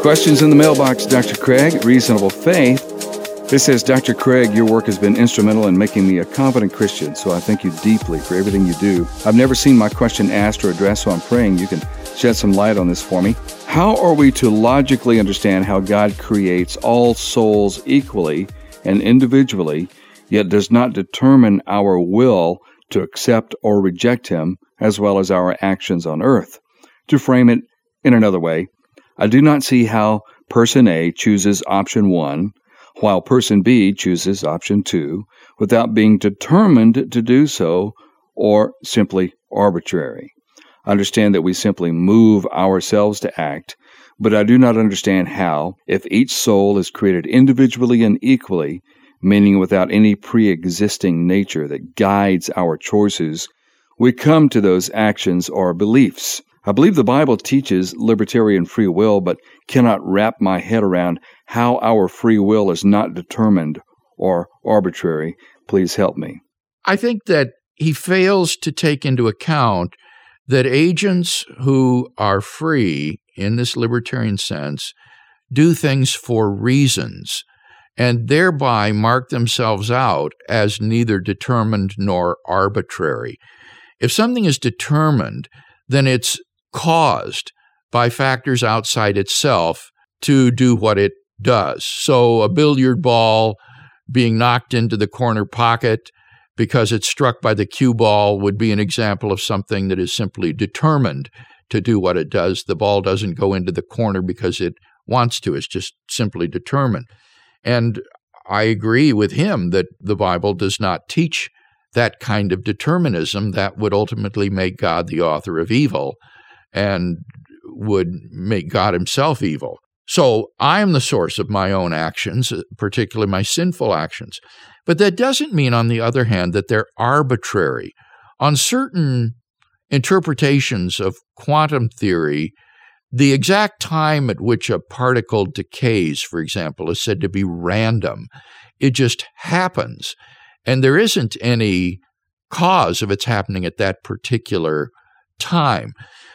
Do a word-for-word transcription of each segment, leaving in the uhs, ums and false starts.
Questions in the mailbox, Doctor Craig, Reasonable Faith. This says, Doctor Craig, your work has been instrumental in making me a confident Christian, so I thank you deeply for everything you do. I've never seen my question asked or addressed, so I'm praying you can shed some light on this for me. How are we to logically understand how God creates all souls equally and individually, yet does not determine our will to accept or reject Him, as well as our actions on earth? To frame it in another way, I do not see how person A chooses option one, while person B chooses option two, without being determined to do so, or simply arbitrary. I understand that we simply move ourselves to act, but I do not understand how, if each soul is created individually and equally, meaning without any pre-existing nature that guides our choices, we come to those actions or beliefs. I believe the Bible teaches libertarian free will, but cannot wrap my head around how our free will is not determined or arbitrary. Please help me. I think that he fails to take into account that agents who are free in this libertarian sense do things for reasons and thereby mark themselves out as neither determined nor arbitrary. If something is determined, then it's caused by factors outside itself to do what it does. So a billiard ball being knocked into the corner pocket because it's struck by the cue ball would be an example of something that is simply determined to do what it does. The ball doesn't go into the corner because it wants to. It's just simply determined. And I agree with him that the Bible does not teach that kind of determinism that would ultimately make God the author of evil and would make God himself evil. So I'm the source of my own actions, particularly my sinful actions. But that doesn't mean, on the other hand, that they're arbitrary. On certain interpretations of quantum theory, the exact time at which a particle decays, for example, is said to be random. It just happens. And there isn't any cause of its happening at that particular time.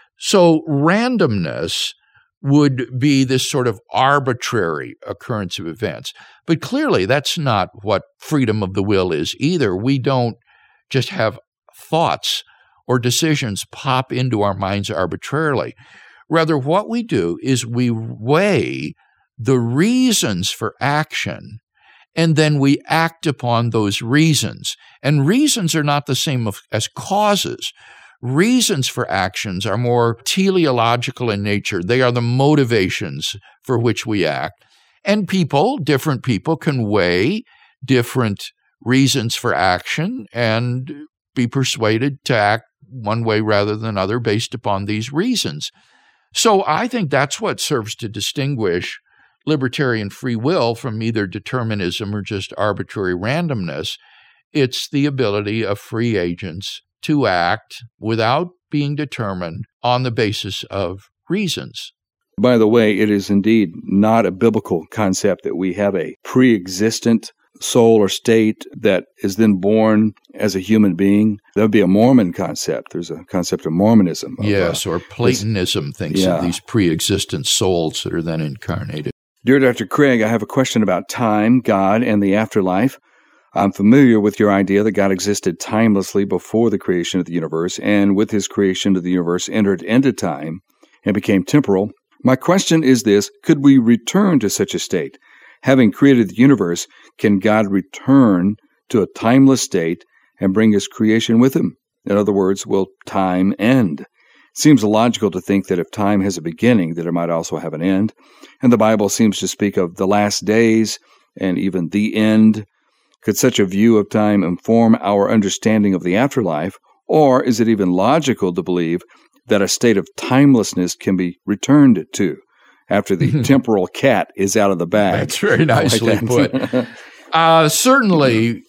So randomness would be this sort of arbitrary occurrence of events. But clearly, that's not what freedom of the will is either. We don't just have thoughts or decisions pop into our minds arbitrarily. Rather, what we do is we weigh the reasons for action, and then we act upon those reasons. And reasons are not the same as causes. Reasons for actions are more teleological in nature. They are the motivations for which we act. And people, different people, can weigh different reasons for action and be persuaded to act one way rather than another based upon these reasons. So I think that's what serves to distinguish libertarian free will from either determinism or just arbitrary randomness. It's the ability of free agents to act without being determined on the basis of reasons. By the way, it is indeed not a biblical concept that we have a pre-existent soul or state that is then born as a human being. That would be a Mormon concept. There's a concept of Mormonism. Of, yes, uh, or Platonism thinks yeah. of these pre-existent souls that are then incarnated. Dear Doctor Craig, I have a question about time, God, and the afterlife. I'm familiar with your idea that God existed timelessly before the creation of the universe, and with his creation of the universe entered into time and became temporal. My question is this: could we return to such a state? Having created the universe, can God return to a timeless state and bring his creation with him? In other words, will time end? It seems logical to think that if time has a beginning, that it might also have an end. And the Bible seems to speak of the last days and even the end. Could such a view of time inform our understanding of the afterlife, or is it even logical to believe that a state of timelessness can be returned to after the temporal cat is out of the bag? That's very nicely like that. put. Uh, certainly,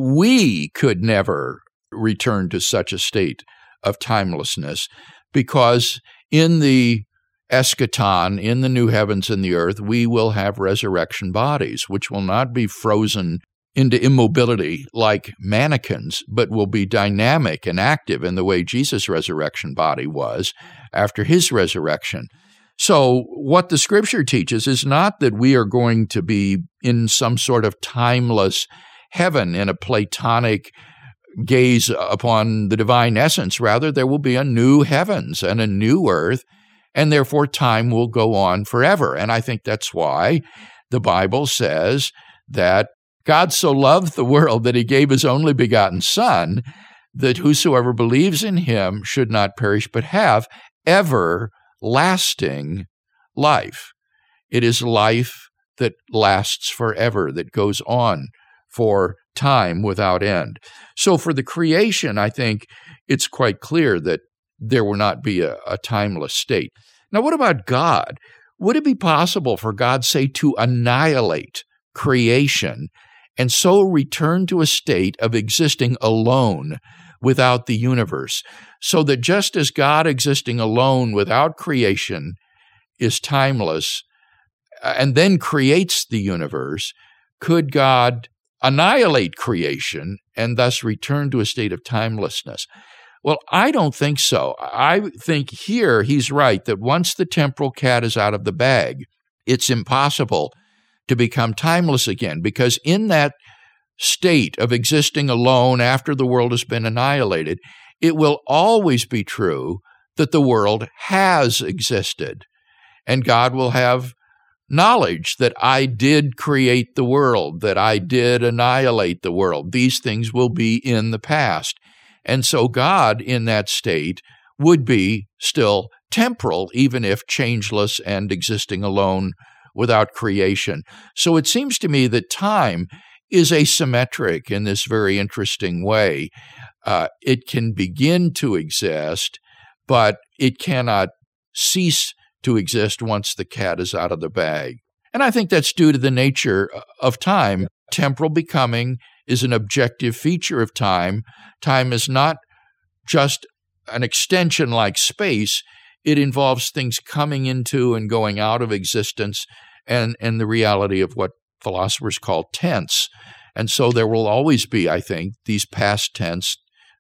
we could never return to such a state of timelessness because in the eschaton, in the new heavens and the earth, we will have resurrection bodies, which will not be frozen into immobility like mannequins, but will be dynamic and active in the way Jesus' resurrection body was after his resurrection. So what the Scripture teaches is not that we are going to be in some sort of timeless heaven in a Platonic gaze upon the divine essence. Rather, there will be a new heavens and a new earth, and therefore time will go on forever. And I think that's why the Bible says that God so loved the world that he gave his only begotten Son, that whosoever believes in him should not perish but have everlasting life. It is life that lasts forever, that goes on for time without end. So for the creation, I think it's quite clear that there will not be a, a timeless state. Now, what about God? Would it be possible for God, say, to annihilate creation and so return to a state of existing alone without the universe, so that just as God existing alone without creation is timeless and then creates the universe, could God annihilate creation and thus return to a state of timelessness? Well, I don't think so. I think here he's right that once the temporal cat is out of the bag, it's impossible to become timeless again, because in that state of existing alone after the world has been annihilated, it will always be true that the world has existed, and God will have knowledge that I did create the world, that I did annihilate the world. These things will be in the past. And so God in that state would be still temporal, even if changeless and existing alone without creation. So it seems to me that time is asymmetric in this very interesting way. Uh, it can begin to exist, but it cannot cease to exist once the cat is out of the bag. And I think that's due to the nature of time. Temporal becoming is an objective feature of time. Time is not just an extension like space. It involves things coming into and going out of existence, and, and the reality of what philosophers call tense. And so there will always be, I think, these past tense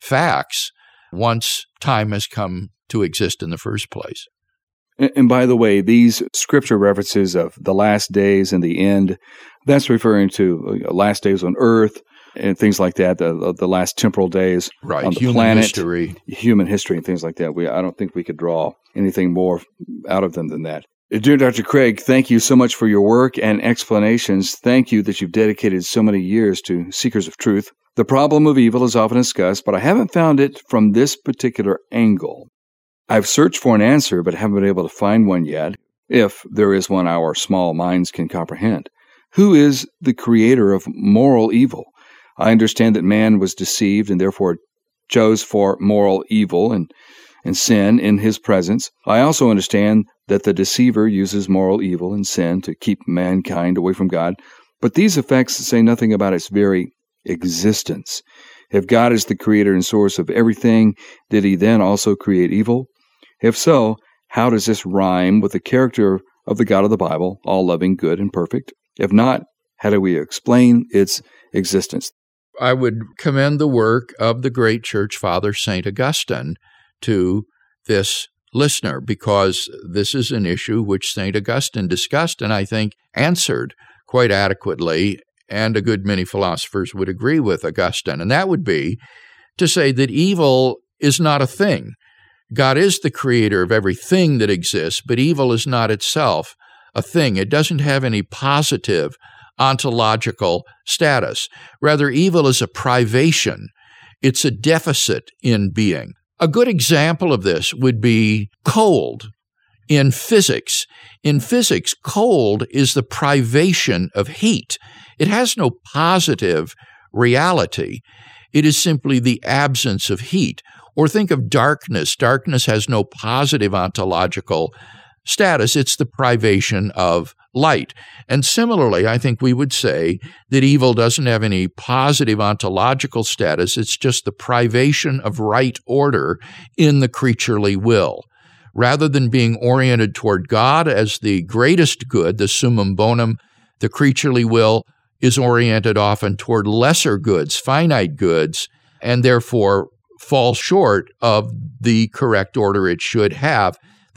facts once time has come to exist in the first place. And, and by the way, these scripture references of the last days and the end, that's referring to last days on earth and things like that, the, the last temporal days right. on the human planet, history. human history and things like that. We, I don't think we could draw anything more out of them than that. Dear Doctor Craig, thank you so much for your work and explanations. Thank you that you've dedicated so many years to Seekers of Truth. The problem of evil is often discussed, but I haven't found it from this particular angle. I've searched for an answer, but haven't been able to find one yet, if there is one our small minds can comprehend. Who is the creator of moral evil? I understand that man was deceived and therefore chose for moral evil and, and sin in his presence. I also understand that the deceiver uses moral evil and sin to keep mankind away from God. But these effects say nothing about its very existence. If God is the creator and source of everything, did he then also create evil? If so, how does this rhyme with the character of the God of the Bible, all loving, good, and perfect? If not, how do we explain its existence? I would commend the work of the great church father, Saint Augustine, to this listener, because this is an issue which Saint Augustine discussed and I think answered quite adequately, and a good many philosophers would agree with Augustine, and that would be to say that evil is not a thing. God is the creator of everything that exists, but evil is not itself a thing. It doesn't have any positive ontological status. Rather, evil is a privation. It's a deficit in being. A good example of this would be cold in physics. In physics, cold is the privation of heat. It has no positive reality. It is simply the absence of heat. Or think of darkness. Darkness has no positive ontological status. It's the privation of light. And similarly, I think we would say that evil doesn't have any positive ontological status. It's just the privation of right order in the creaturely will. Rather than being oriented toward God as the greatest good, the summum bonum, the creaturely will is oriented often toward lesser goods, finite goods, and therefore falls short of the correct order it should have.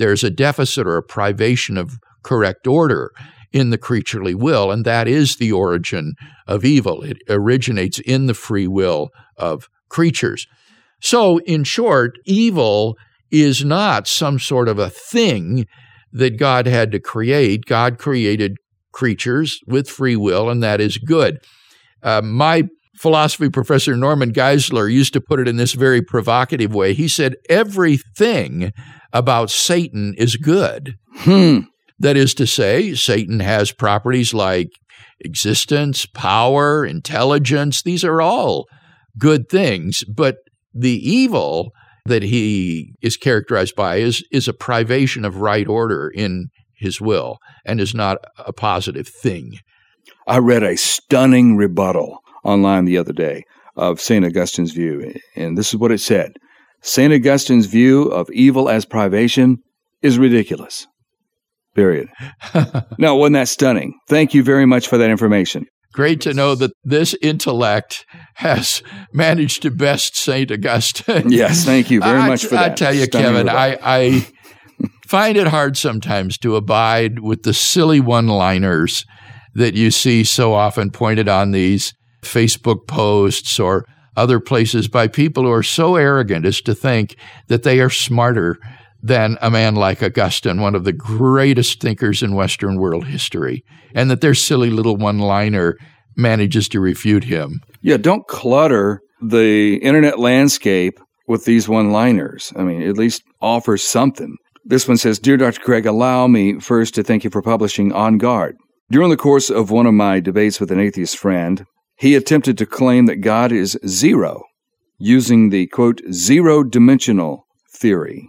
there's a deficit or a privation of correct order in the creaturely will, and that is the origin of evil. It originates in the free will of creatures. So, in short, evil is not some sort of a thing that God had to create. God created creatures with free will, and that is good. Uh, my philosophy professor, Norman Geisler, used to put it in this very provocative way. He said, everything about Satan is good. Hmm. That is to say, Satan has properties like existence, power, intelligence. These are all good things, but the evil that he is characterized by is, is a privation of right order in his will and is not a positive thing. I read a stunning rebuttal online the other day of Saint Augustine's view, and this is what it said. Saint Augustine's view of evil as privation is ridiculous. Period. Now, wasn't that stunning? Thank you very much for that information. Great to know that this intellect has managed to best Saint Augustine. Yes, thank you very I, much for that. I tell you, stunning Kevin, I, I find it hard sometimes to abide with the silly one-liners that you see so often pointed on these Facebook posts or other places by people who are so arrogant as to think that they are smarter than a man like Augustine, one of the greatest thinkers in Western world history, and that their silly little one-liner manages to refute him. Yeah, don't clutter the internet landscape with these one-liners. I mean, at least offer something. This one says, Dear Doctor Craig, allow me first to thank you for publishing On Guard. During the course of one of my debates with an atheist friend, he attempted to claim that God is zero, using the, quote, zero-dimensional theory.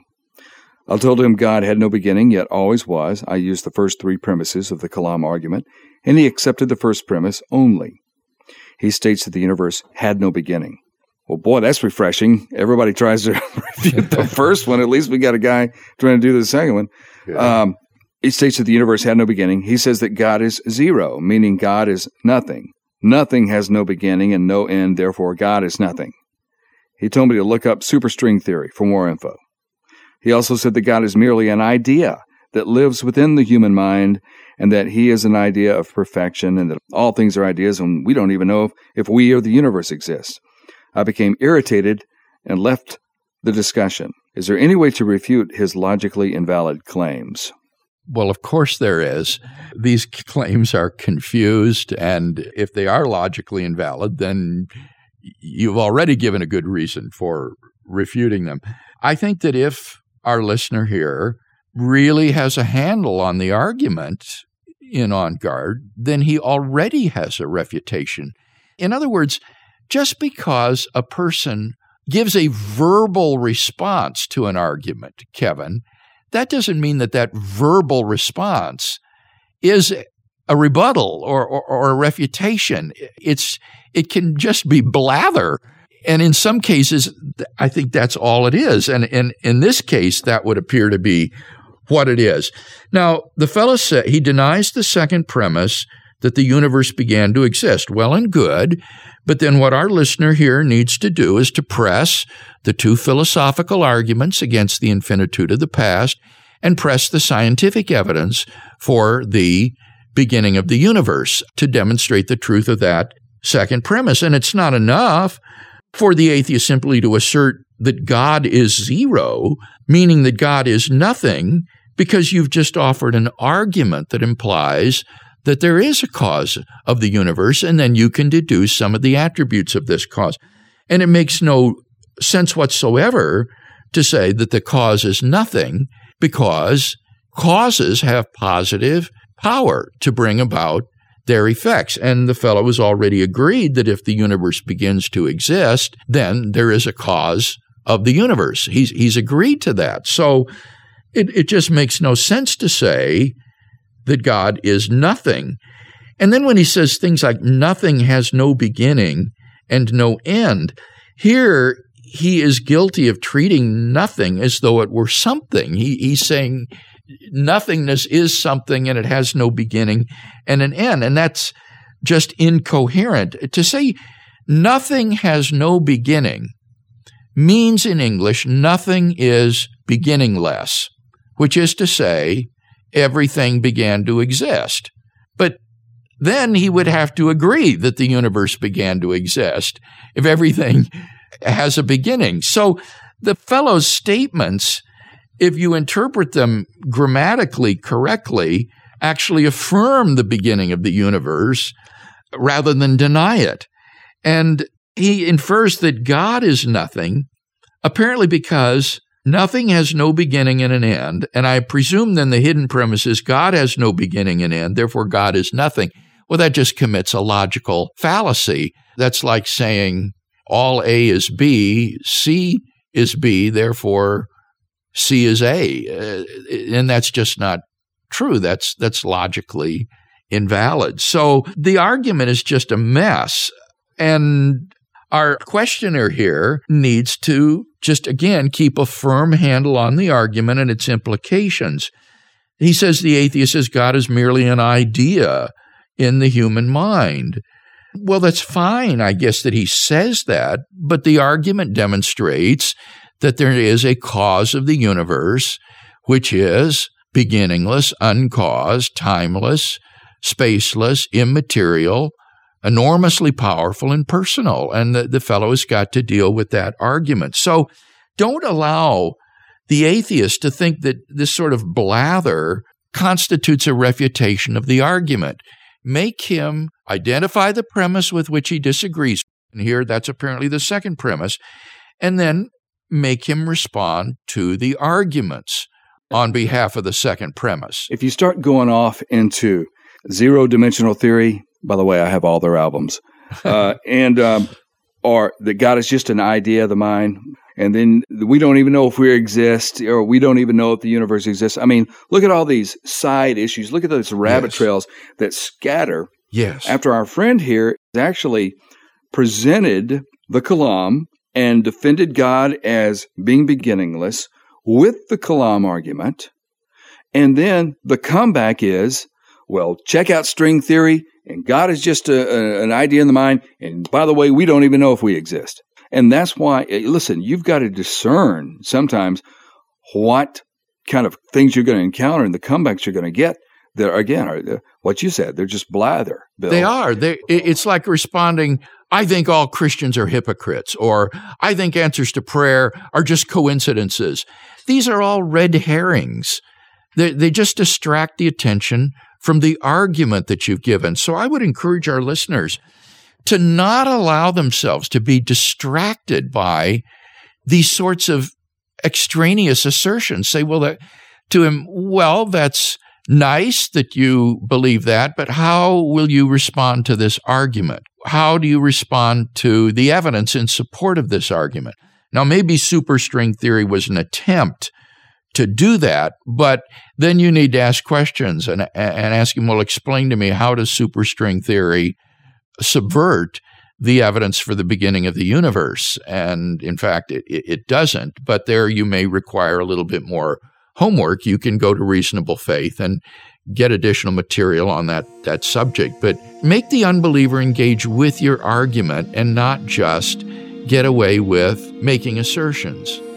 I told him God had no beginning, yet always was. I used the first three premises of the Kalam argument, and he accepted the first premise only. He states that the universe had no beginning. Well, boy, that's refreshing. Everybody tries to refute the first one. At least we got a guy trying to do the second one. Yeah. Um, he states that the universe had no beginning. He says that God is zero, meaning God is nothing. Nothing has no beginning and no end, therefore God is nothing. He told me to look up superstring theory for more info. He also said that God is merely an idea that lives within the human mind and that he is an idea of perfection and that all things are ideas and we don't even know if, if we or the universe exists. I became irritated and left the discussion. Is there any way to refute his logically invalid claims? Well, of course there is. These claims are confused, and if they are logically invalid, then you've already given a good reason for refuting them. I think that if our listener here really has a handle on the argument in On Guard, then he already has a refutation. In other words, just because a person gives a verbal response to an argument, Kevin, that doesn't mean that that verbal response is a rebuttal or, or, or a refutation. It's it can just be blather. And in some cases, I think that's all it is. And in, in this case, that would appear to be what it is. Now, the fellow said he denies the second premise that the universe began to exist. Well and good, but then what our listener here needs to do is to press the two philosophical arguments against the infinitude of the past and press the scientific evidence for the beginning of the universe to demonstrate the truth of that second premise. And it's not enough for the atheist simply to assert that God is zero, meaning that God is nothing, because you've just offered an argument that implies that there is a cause of the universe, and then you can deduce some of the attributes of this cause. And it makes no sense whatsoever to say that the cause is nothing, because causes have positive power to bring about their effects. And the fellow has already agreed that if the universe begins to exist, then there is a cause of the universe. He's he's agreed to that. So it, it just makes no sense to say that God is nothing. And then when he says things like nothing has no beginning and no end, here he is guilty of treating nothing as though it were something. He, he's saying nothingness is something and it has no beginning and an end. And that's just incoherent. To say nothing has no beginning means in English nothing is beginningless. which is to say, everything began to exist. But then he would have to agree that the universe began to exist if everything has a beginning. So the fellow's statements, if you interpret them grammatically correctly, actually affirm the beginning of the universe rather than deny it. And he infers that God is nothing, apparently because nothing has no beginning and an end. And I presume then the hidden premise is God has no beginning and end, therefore God is nothing. Well, that just commits a logical fallacy. That's like saying all A is B, C is B, therefore C is A. Uh, and that's just not true. That's that's logically invalid. So the argument is just a mess. And our questioner here needs to just, again, keep a firm handle on the argument and its implications. He says the atheist says God is merely an idea in the human mind. Well, that's fine, I guess, that he says that, but the argument demonstrates that there is a cause of the universe, which is beginningless, uncaused, timeless, spaceless, immaterial, enormously powerful and personal. And the, the fellow has got to deal with that argument. So don't allow the atheist to think that this sort of blather constitutes a refutation of the argument. Make him identify the premise with which he disagrees. And here, that's apparently the second premise. And then make him respond to the arguments on behalf of the second premise. If you start going off into zero-dimensional theory, by the way, I have all their albums, uh, and um, or that God is just an idea of the mind, and then we don't even know if we exist, or we don't even know if the universe exists. I mean, look at all these side issues. Look at those rabbit yes. trails that scatter. Yes. After our friend here actually presented the Kalam and defended God as being beginningless with the Kalam argument, and then the comeback is, well, check out string theory, and God is just a, a, an idea in the mind, and by the way, we don't even know if we exist. And that's why, listen, you've got to discern sometimes what kind of things you're going to encounter and the comebacks you're going to get that, again, are what you said. They're just blather, Bill. They are. They, it's like responding, I think all Christians are hypocrites, or I think answers to prayer are just coincidences. These are all red herrings. They, they just distract the attention from the argument that you've given. So I would encourage our listeners to not allow themselves to be distracted by these sorts of extraneous assertions. Say, well, that, to him, well, that's nice that you believe that, but how will you respond to this argument? How do you respond to the evidence in support of this argument? Now, maybe superstring theory was an attempt to do that, but then you need to ask questions and, and ask him, well, explain to me, how does superstring theory subvert the evidence for the beginning of the universe? And in fact, it, it doesn't, but there you may require a little bit more homework. You can go to Reasonable Faith and get additional material on that, that subject, but make the unbeliever engage with your argument and not just get away with making assertions.